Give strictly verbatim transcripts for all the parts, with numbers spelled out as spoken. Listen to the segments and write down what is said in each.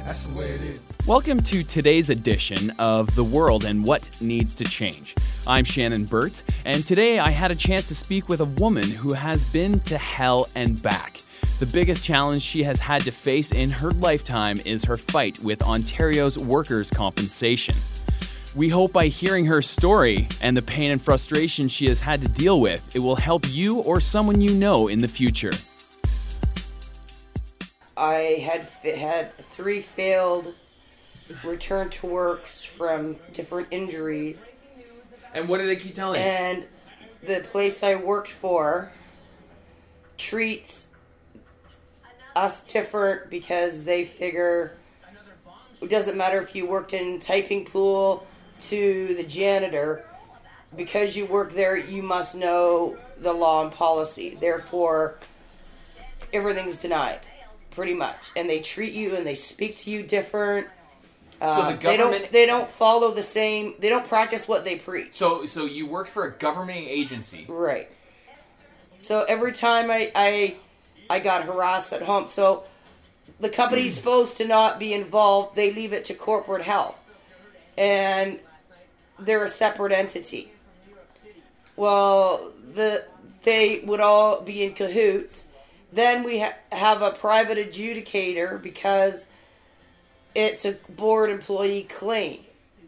That's the way it is. Welcome to today's edition of The World and What Needs to Change. I'm Shannon Burt, and today I had a chance to speak with a woman who has been to hell and back. The biggest challenge she has had to face in her lifetime is her fight with Ontario's workers' compensation. We hope by hearing her story and the pain and frustration she has had to deal with, it will help you or someone you know in the future. I had had three failed return to works from different injuries. And what do they keep telling you? And the place I worked for treats us different because they figure it doesn't matter if you worked in typing pool to the janitor. Because you work there, you must know the law and policy. Therefore, everything's denied. Pretty much. And they treat you and they speak to you different. Uh, so the government... They don't, they don't follow the same... They don't practice what they preach. So so you work for a government agency. Right. So every time I, I, I got harassed at home. So the company's supposed to not be involved. They leave it to corporate health. And they're a separate entity. Well, the they would all be in cahoots. Then we ha- have a private adjudicator because it's a board employee claim,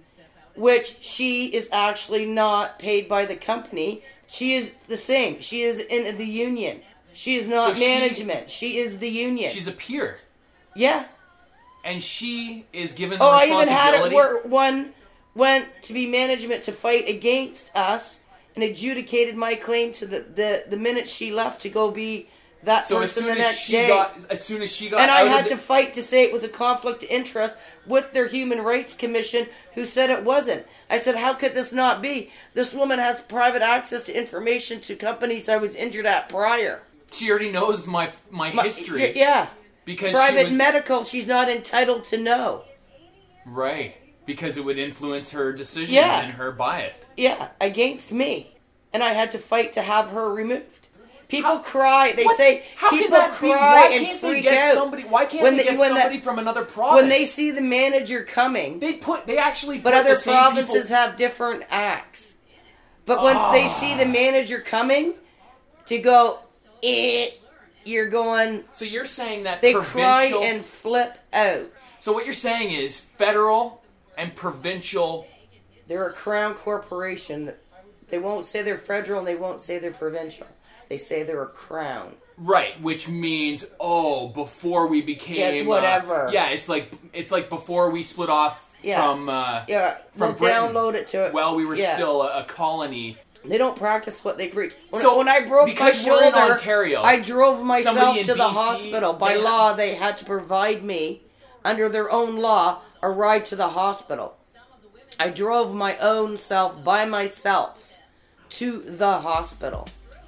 which she is actually not paid by the company. She is the same. She is in the union. She is not So she- management. She is the union. She's a peer. Yeah. And she is given the Oh, I responsibility... even had it where one went to be management to fight against us and adjudicated my claim to the, the, the minute she left to go be that So as person soon the as next she day. got, as soon as she got, And I out had of the, to fight to say it was a conflict of interest with their Human Rights Commission, who said it wasn't. I said, how could this not be? This woman has private access to information to companies I was injured at prior. She already knows my my, My- history. y- Yeah. Because Private she was, medical, she's not entitled to know. Right. Because it would influence her decisions Yeah. and her bias. Yeah, against me. And I had to fight to have her removed. People How- cry. They What? say How people can that cry be? Why and can't they freak get out. somebody? Why can't When they the- get when the- somebody from another province? When they see the manager coming, they put they actually put but other the same provinces people, have different acts. But when Ah. they see the manager coming, to go, eh, you're going. So you're saying that They provincial. cry and flip out. So what you're saying is federal and provincial. They're a crown corporation. They won't say they're federal and they won't say they're provincial. They say they're a crown. Right, which means oh, before we became Yes, whatever. Uh, yeah, it's like it's like before we split off Yeah. from uh, Yeah, from they'll Britain. download it to it. Well, we were Yeah. still a, a colony. They don't practice what they preach. When, So, when I broke my because shoulder, we're in Ontario, I drove myself somebody in to the B C, hospital. By they ha- law, they had to provide me, under their own law, a ride to the hospital. I drove my own self by myself to the hospital.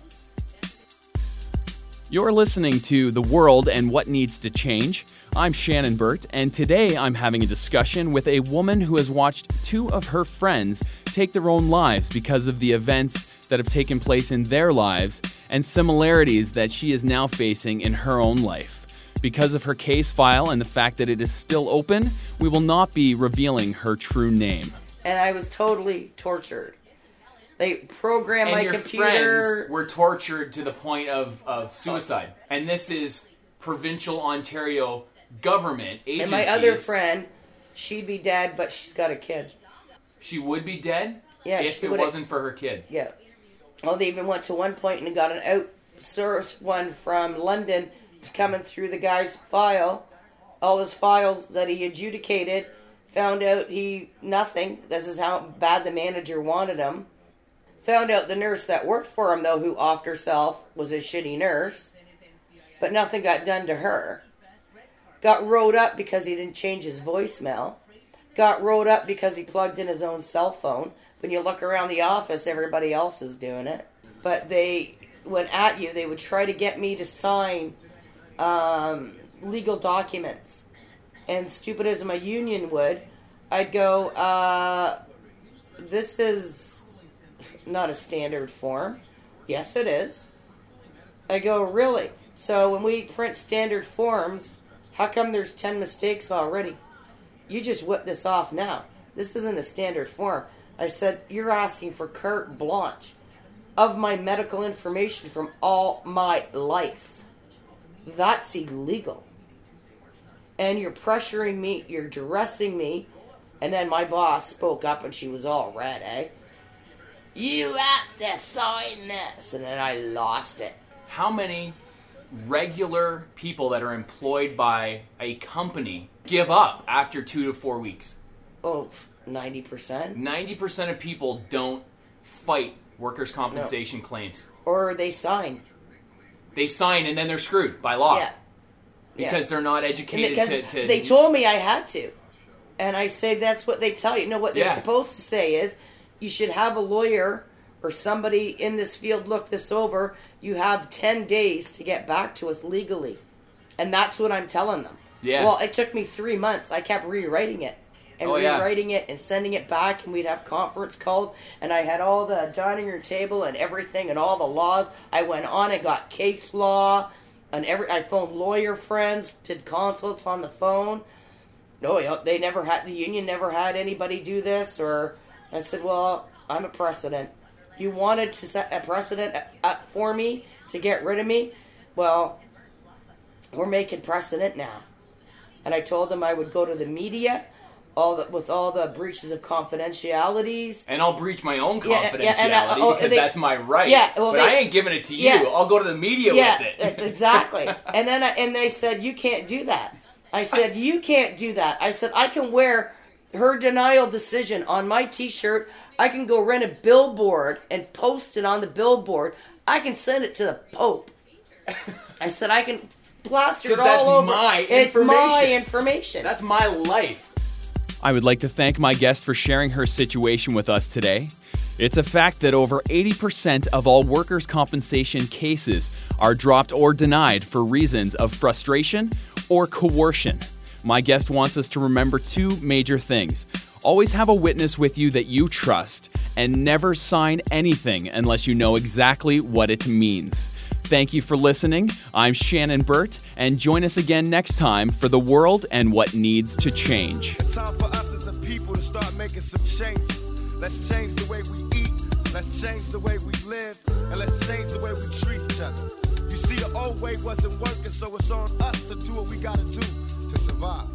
You're listening to The World and What Needs to Change. I'm Shannon Burt, and today I'm having a discussion with a woman who has watched two of her friends take their own lives because of the events that have taken place in their lives and similarities that she is now facing in her own life. Because of her case file and the fact that it is still open, we will not be revealing her true name. And I was totally tortured. They programmed And my your computer. friends were tortured to the point of, of suicide. And this is provincial Ontario government And agencies. my other friend, she'd be dead, but she's got a kid. She would be dead Yeah, if she it would've- wasn't for her kid. Yeah. Well, they even went to one point and got an outsourced one from London to coming through the guy's file. All his files that he adjudicated, found out he, nothing. This is how bad the manager wanted him. Found out the nurse that worked for him, though, who offed herself, was a shitty nurse. But nothing got done to her. Got wrote up because he didn't change his voicemail. Got wrote up because he plugged in his own cell phone. When you look around the office, everybody else is doing it. But they went at you. They would try to get me to sign um, legal documents. And stupid as my union would, I'd go, uh, this is not a standard form. Yes, it is. I go, really? So when we print standard forms, How come there's ten mistakes already? You just whip this off now. This isn't a standard form. I said, you're asking for carte blanche of my medical information from all my life. That's illegal. And you're pressuring me, you're duressing me. And then my boss spoke up and she was all red, eh? You have to sign this. And then I lost it. How many regular people that are employed by a company give up after two to four weeks? Oh, ninety percent. ninety percent of people don't fight workers' compensation no. claims. Or they sign. They sign and then they're screwed by law. Yeah. Because yeah. they're not educated because to, to... They told me I had to. And I say that's what they tell you. No, what they're yeah. supposed to say is you should have a lawyer or somebody in this field look this over. You have ten days to get back to us legally. And that's what I'm telling them. Yeah. Well, it took me three months. I kept rewriting it. And oh, rewriting yeah. it and sending it back. And we'd have conference calls. And I had all the dining room table and everything and all the laws. I went on and got case law. And every I phoned lawyer friends, did consults on the phone. No, you know, they never had, the union never had anybody do this. Or I said, well, I'm a precedent. You wanted to set a precedent for me to get rid of me? Well, we're making precedent now. And I told them I would go to the media all the, with all the breaches of confidentialities. And I'll breach my own confidentiality yeah, yeah, and I, oh, because they, that's my right. Yeah, well, but they, I ain't giving it to you. Yeah, I'll go to the media yeah, with it. Exactly. And then I, and they said, you can't do that. I said, you can't do that. I said, I can wear her denial decision on my t-shirt. I can go rent a billboard and post it on the billboard. I can send it to the Pope. I said, I can plaster it all over. My it's my information. That's my life. I would like to thank my guest for sharing her situation with us today. It's a fact that over eighty percent of all workers' compensation cases are dropped or denied for reasons of frustration or coercion. My guest wants us to remember two major things. Always have a witness with you that you trust, and never sign anything unless you know exactly what it means. Thank you for listening. I'm Shannon Burt, and join us again next time for The World and What Needs to Change. It's time for us as a people to start making some changes. Let's change the way we eat, let's change the way we live, and let's change the way we treat each other. You see, the old way wasn't working, so it's on us to do what we gotta do to survive.